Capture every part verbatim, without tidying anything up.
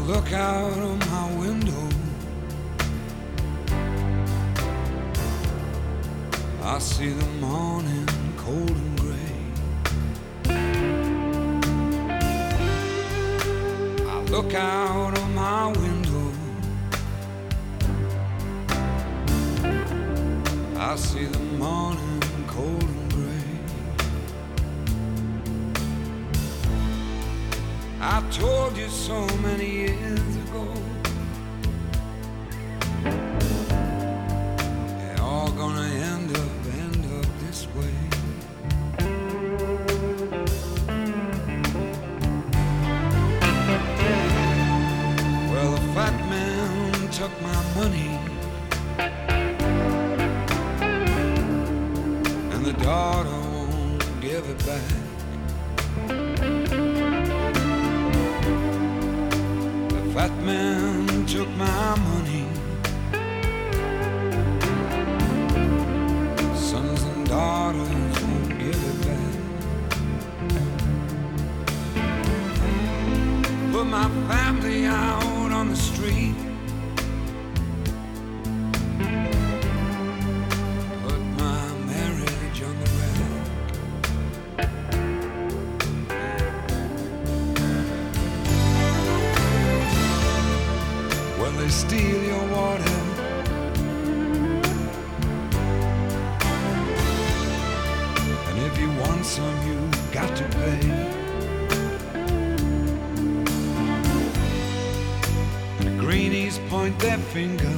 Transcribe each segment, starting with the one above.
look out of my window, I see the morning cold and gray. I look out of my window, I see the morning cold and gray. I told you so many years ago, they're all gonna end up, end up this way. Well, the fat man took my money, and the daughter won't give it back. Fat man took my money, sons and daughters won't give it back. Put my family out on the street, put my marriage on the rack. They steal your water, and if you want some, you got to pay. The greenies point their finger,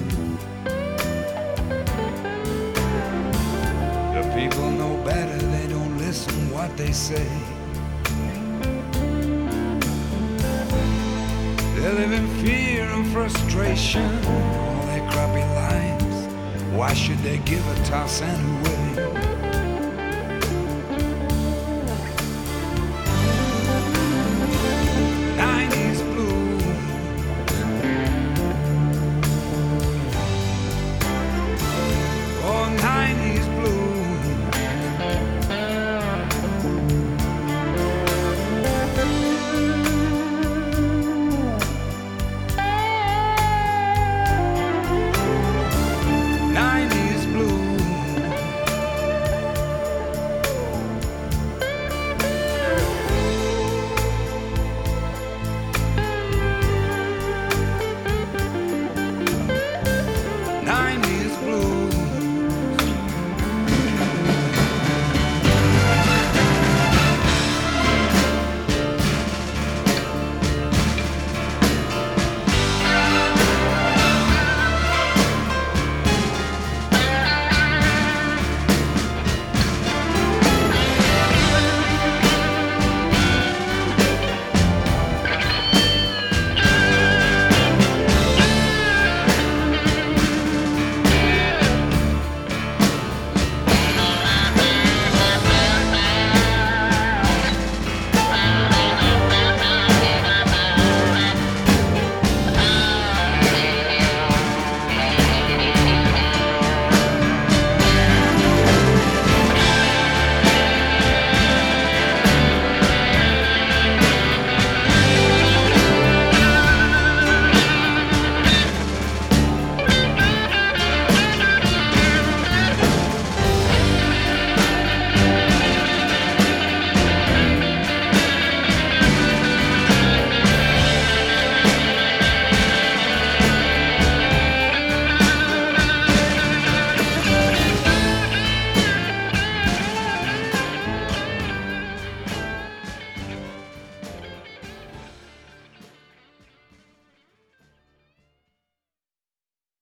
the people know better, they don't listen what they say. They live in fear and frustration, all their crappy lives. Why should they give a toss anyway?